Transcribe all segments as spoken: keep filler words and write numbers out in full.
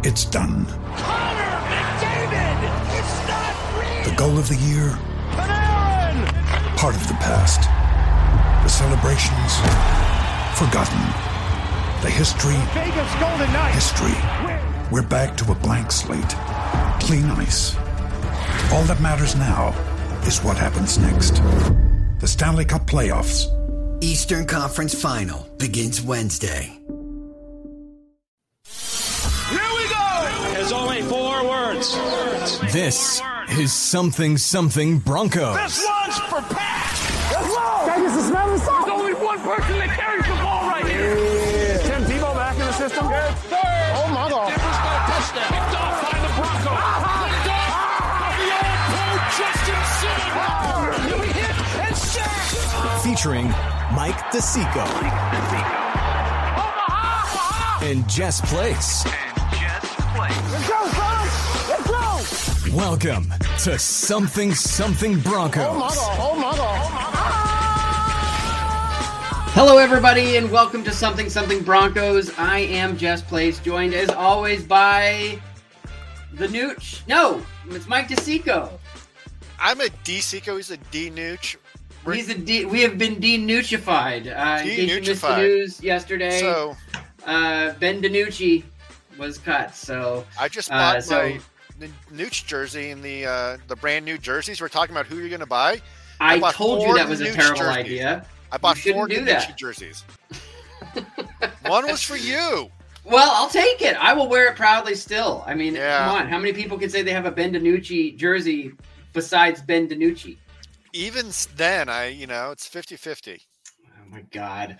It's done. Connor McDavid! It's not real! The goal of the year? Panarin! Part of the past. The celebrations? Forgotten. The history? Vegas Golden Knights! History. We're back to a blank slate. Clean ice. All that matters now is what happens next. The Stanley Cup Playoffs. Eastern Conference Final begins Wednesday. Here we go! There's only four words. This is Something Something Broncos. This one's for Pat! Let's go! Vegas is smelling There's only one person that carries the ball right here. Is Tim Tebow back in the system? It's third. Oh, my God. Denver's got a touchdown. Picked off by the Broncos. Picked off the old pro Justin Simmons. Do we hit and sack? Featuring Mike DeSico. Omaha! And Jess Place. Let's go, son! Let's go! Welcome to Something Something Broncos. Oh, my God. Oh, my God. Hello, everybody, and welcome to Something Something Broncos. I am Jess Place, joined as always by the Nooch. No, it's Mike DeSico. I'm a D-Seco. He's a D-Nooch. We're He's a D. We have been de-Noochified. Uh, in case you missed the De-Noochified. news yesterday, So uh, Ben DiNucci was cut. So I just Uh, bought so- my N- Nooch jersey in the uh, the brand new jerseys. We're talking about who you're going to buy. I, bought told you four that was a Nooch terrible jerseys. idea. I bought shouldn't four do DiNucci that. jerseys. One was for you. Well, I'll take it. I will wear it proudly still. I mean, Yeah. come on. How many people can say they have a Ben DiNucci jersey besides Ben DiNucci? Even s- then, I you know it's fifty-fifty. Oh my God.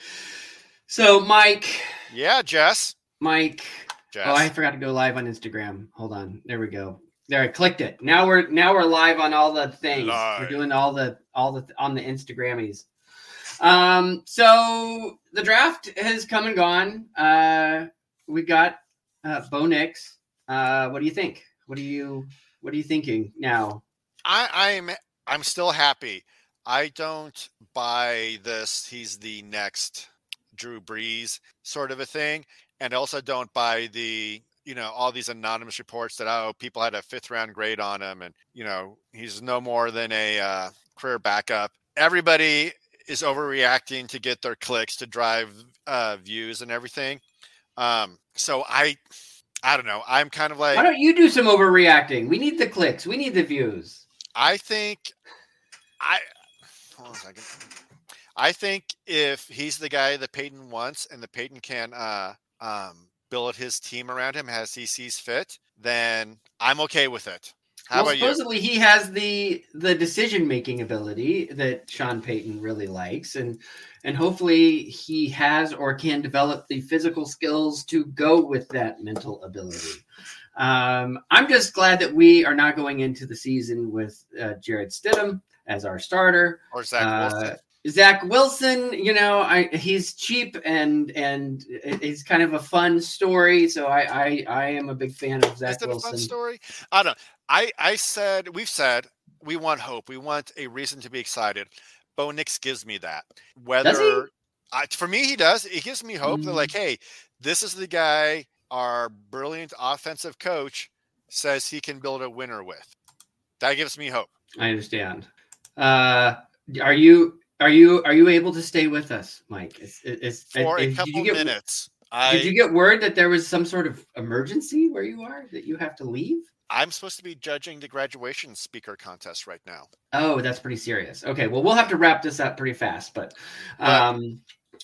So Mike, Yeah, Jess. Mike. Jess. Oh, I forgot to go live on Instagram. Hold on. There we go. There, I clicked it. Now we're now we're live on all the things. Live. We're doing all the all the on the Instagrammies. Um, so the draft has come and gone. Uh, we got uh, Bo Nix. Uh, what do you think? What are you What are you thinking now? I, I'm I'm still happy. I don't buy this. He's the next Drew Brees sort of a thing, and also don't buy the you know all these anonymous reports that oh people had a fifth round grade on him, and you know he's no more than a uh, career backup. Everybody is overreacting to get their clicks to drive uh, views and everything. Um, so I I don't know. I'm kind of like Why don't you do some overreacting? We need the clicks. We need the views. I think I hold on a second. I think if he's the guy that Peyton wants and that Peyton can uh, um, build his team around him as he sees fit, then I'm okay with it. How well, about you? supposedly he has the the decision making ability that Sean Payton really likes, and and hopefully he has or can develop the physical skills to go with that mental ability. Um, I'm just glad that we are not going into the season with uh, Jared Stidham as our starter. Or Zach Uh, Wilson? Zach Wilson, you know, I he's cheap and and he's kind of a fun story. So I I, I am a big fan of Zach Is it a Wilson. fun story? I don't. I I said we've said we want hope. We want a reason to be excited. Bo Nix gives me that. Whether Does he? I, for me, he does. It gives me hope. They're Mm. like, hey, this is the guy our brilliant offensive coach says he can build a winner with. That gives me hope. I understand. Uh, are you are you are you able to stay with us, Mike? Is, is, For is- a couple did you get, minutes, I Did you get word that there was some sort of emergency where you are that you have to leave? I'm supposed to be judging the graduation speaker contest right now. Oh, that's pretty serious. Okay, well, we'll have to wrap this up pretty fast, but But um,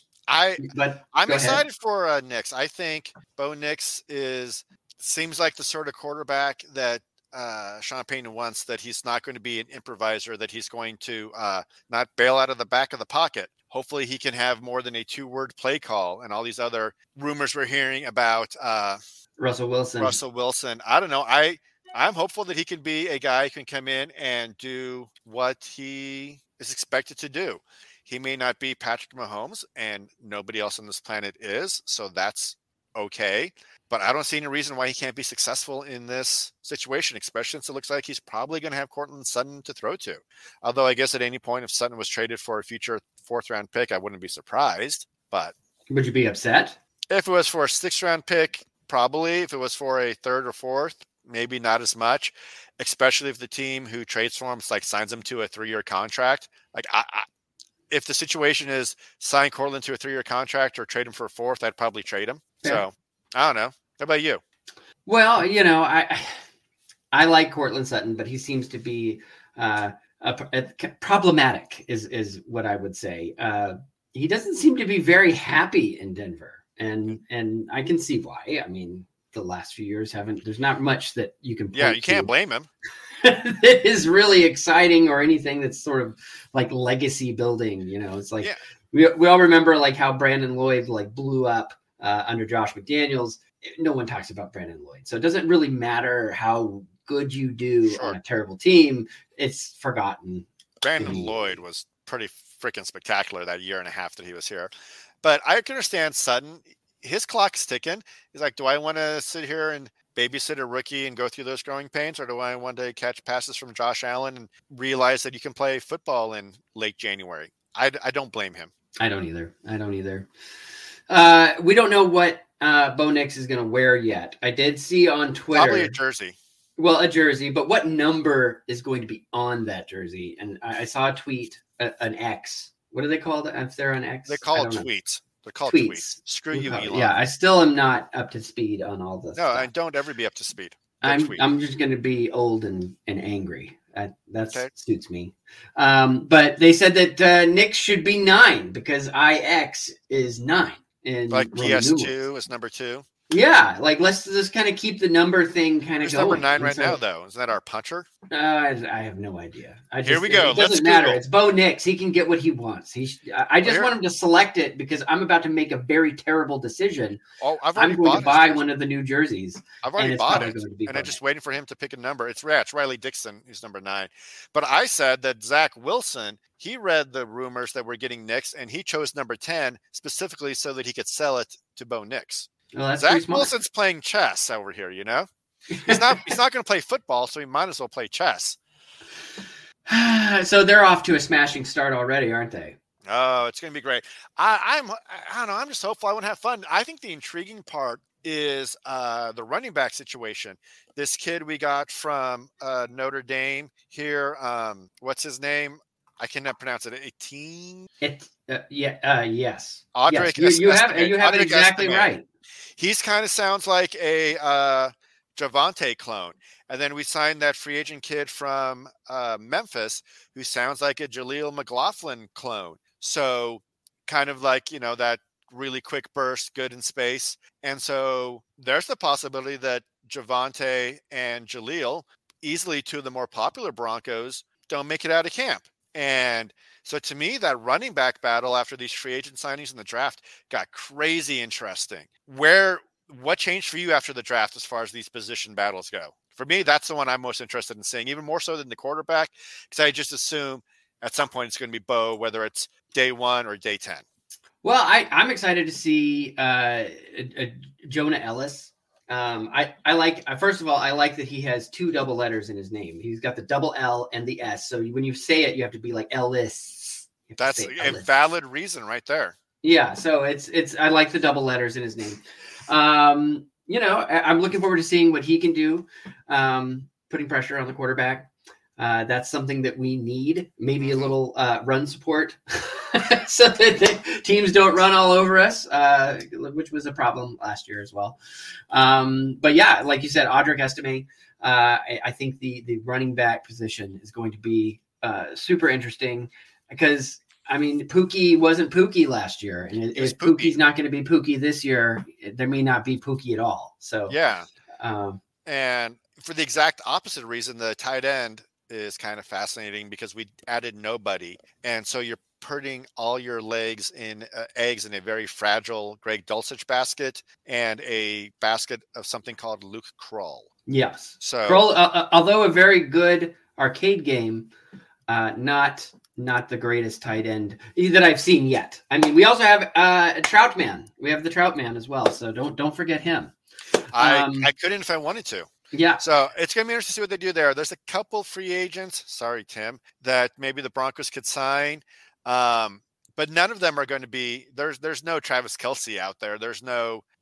I but I'm go ahead. excited for uh, Nix. I think Bo Nix is seems like the sort of quarterback that uh, Sean Payton wants. That he's not going to be an improviser. That he's going to uh, not bail out of the back of the pocket. Hopefully, he can have more than a two-word play call and all these other rumors we're hearing about uh, Russell Wilson. Russell Wilson. I don't know. I I'm hopeful that he can be a guy who can come in and do what he is expected to do. He may not be Patrick Mahomes, and nobody else on this planet is, so that's okay. But I don't see any reason why he can't be successful in this situation, especially since it looks like he's probably going to have Courtland Sutton to throw to. Although I guess at any point, if Sutton was traded for a future fourth-round pick, I wouldn't be surprised. But Would you be upset? if it was for a sixth-round pick, probably. If it was for a third or fourth, maybe not as much, especially if the team who trades for him like signs him to a three-year contract. Like, I, I, if the situation is sign Courtland to a three-year contract or trade him for a fourth, I'd probably trade him. Yeah. So I don't know. How about you? Well, you know, I I like Courtland Sutton, but he seems to be uh, a, a, problematic, is is what I would say. Uh, he doesn't seem to be very happy in Denver, and and I can see why. I mean, the last few years haven't. There's not much that you can. Yeah, you can't blame him. That is really exciting, or anything that's sort of like legacy building. You know, it's like yeah. we we all remember like how Brandon Lloyd like blew up uh, under Josh McDaniels. No one talks about Brandon Lloyd, so it doesn't really matter how good you do sure. on a terrible team. It's forgotten. Brandon mm-hmm. Lloyd was pretty freaking spectacular that year and a half that he was here. But I can understand Sutton. His clock's ticking. He's like, do I want to sit here and babysit a rookie and go through those growing pains, or do I want to catch passes from Josh Allen and realize that you can play football in late January? I, I don't blame him. I don't either. I don't either. Uh, we don't know what uh, Bo Nix is going to wear yet. I did see on Twitter. Probably a jersey. Well, a jersey, but what number is going to be on that jersey? And I, I saw a tweet, a, an X. What do they call it if they're on X? They call it tweets. They're called tweets. tweets. Screw you, Elon. Yeah, I still am not up to speed on all this. No, stuff. I don't ever be up to speed. Go I'm tweet. I'm just going to be old and, and angry. That that's, okay. suits me. Um, but they said that uh, Nix should be nine because I X is nine. And like P S two is number two. Yeah, like let's just kind of keep the number thing kind of going. Number nine right so, now, though. Is that our puncher? Uh, I, I have no idea. I just, Here we go. It doesn't Let's matter. Google. It's Bo Nix. He can get what he wants. He. Sh- I just Where? want him to select it because I'm about to make a very terrible decision. Oh, I've already I'm going bought to buy jersey. one of the new jerseys. I've already bought it, and I'm just waiting for him to pick a number. It's, yeah, it's Riley Dixon. He's number nine. But I said that Zach Wilson, he read the rumors that we're getting Nix, and he chose number ten specifically so that he could sell it to Bo Nix. Well, that's Zach Wilson's playing chess over here, you know? He's not he's not going to play football, so he might as well play chess. So they're off to a smashing start already, aren't they? Oh, it's going to be great. I, I'm, I don't know, I'm just hopeful I want to have fun. I think the intriguing part is uh, the running back situation. This kid we got from uh, Notre Dame here, um, what's his name? I cannot pronounce it. eighteen It, uh, yeah, uh, yes. Audric yes. You, you have you have it Audric exactly Estime. right. He's kind of sounds like a uh, Javonte clone. And then we signed that free agent kid from uh, Memphis who sounds like a Jaleel McLaughlin clone. So kind of like, you know, that really quick burst, good in space. And so there's the possibility that Javonte and Jaleel, easily two of the more popular Broncos, don't make it out of camp. And so to me, that running back battle after these free agent signings in the draft got crazy interesting. Where, what changed for you after the draft as far as these position battles go? For me, that's the one I'm most interested in seeing, even more so than the quarterback, because I just assume at some point it's going to be Bo, whether it's day one or day ten. Well, I, I'm excited to see uh, a, a Jonah Ellis. Um, I, I like, uh, first of all, I like that he has two double letters in his name. He's got the double L and the S. So when you say it, you have to be like Ellis. That's a valid reason right there. Yeah. So it's, it's, I like the double letters in his name. Um, you know, I, I'm looking forward to seeing what he can do. Um, putting pressure on the quarterback. Uh, that's something that we need, maybe a little uh, run support so that the teams don't run all over us, uh, which was a problem last year as well. Um, but yeah, like you said, Audric Estime, uh, I, I think the, the running back position is going to be uh, super interesting because, I mean, Pookie wasn't Pookie last year. And if Pookie. Pookie's not going to be Pookie this year, there may not be Pookie at all. So yeah. Um, and for the exact opposite reason, the tight end is kind of fascinating because we added nobody. And so you're putting all your legs in uh, eggs in a very fragile Greg Dulcich basket and a basket of something called Luke Kroll. Yes. So Kroll, uh, although a very good arcade game, uh, not not the greatest tight end that I've seen yet. I mean, we also have uh, a Troutman. We have the Troutman as well. So don't don't forget him. I, Um, I couldn't if I wanted to. Yeah. So it's going to be interesting to see what they do there. There's a couple free agents, sorry, Tim, that maybe the Broncos could sign. Um, but none of them are going to be, there's there's no Travis Kelce out there. There's no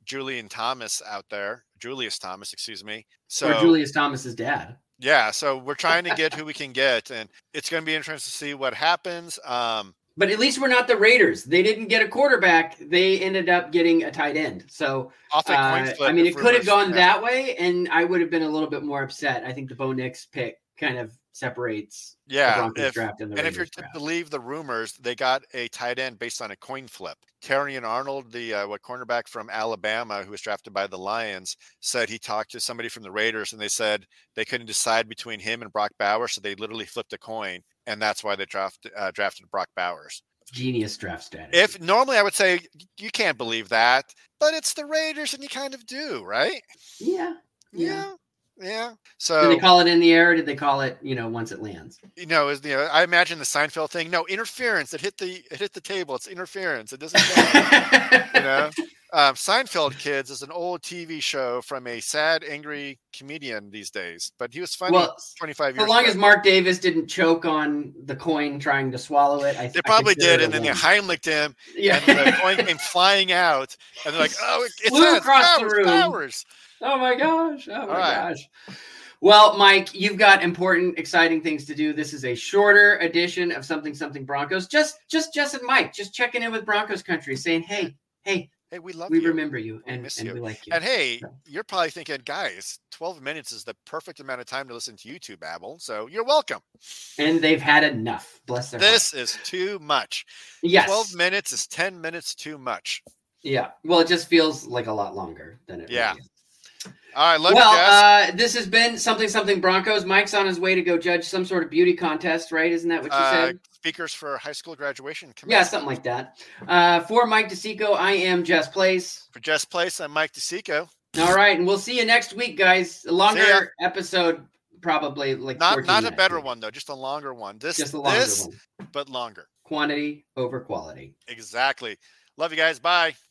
Julian Thomas out there, Julius Thomas, excuse me. So or Julius Thomas's dad. Yeah, so we're trying to get who we can get, and it's going to be interesting to see what happens. Um, but at least we're not the Raiders. They didn't get a quarterback. They ended up getting a tight end. So, off a coin uh, flip, I mean, it could have gone yeah. that way, and I would have been a little bit more upset. I think the Bo Nix pick kind of separates yeah, the Broncos if, draft and the and Raiders if you're draft. to believe the rumors, they got a tight end based on a coin flip. Terry and Arnold, the uh, what cornerback from Alabama who was drafted by the Lions, said he talked to somebody from the Raiders, and they said they couldn't decide between him and Brock Bowers, so they literally flipped a coin, and that's why they drafted uh, drafted Brock Bowers. Genius draft strategy. If normally I would say you can't believe that, but it's the Raiders, and you kind of do, right? Yeah, yeah. Yeah. Yeah. Did So they call it in the air? Or did they call it, you know, once it lands? you know, is you know, I imagine the Seinfeld thing. No interference. It hit the it hit the table. It's interference. It doesn't. Count, you know, um, Seinfeld Kids is an old T V show from a sad, angry comedian these days, but he was funny. Well, twenty-five As years. long ago. as Mark Davis didn't choke on the coin trying to swallow it, I They I probably consider did, it and a then they win. Heimlicked him, Yeah. and the coin came flying out, and they're like, "Oh, it- it's Flew us, across the Bowers, room. Bowers." Oh my gosh. Oh my right. gosh. Well, Mike, you've got important, exciting things to do. This is a shorter edition of Something Something Broncos. Just just Jess and Mike, just checking in with Broncos country, saying, hey, hey, Hey, we love we you. remember you We and, miss and you. we like you. And hey, you're probably thinking, guys, twelve minutes is the perfect amount of time to listen to YouTube babble. So you're welcome. And they've had enough. Bless their This heart. is too much. Yes. twelve minutes is ten minutes too much. Yeah. Well, it just feels like a lot longer than it Yeah. really is. All right, love Well, you guys. uh, this has been Something Something Broncos. Mike's on his way to go judge some sort of beauty contest, right? Isn't that what you Uh, said? speakers for high school graduation. Come Yeah, on. something like that. Uh, for Mike DeSico, I am Jess Place. For Jess Place, I'm Mike DeSico. All right, and we'll see you next week, guys. A See ya. longer episode, probably like Not fourteen not a minutes, better maybe. one though, just a longer one. This Just a longer this, one. but longer. Quantity over quality. Exactly. Love you guys. Bye.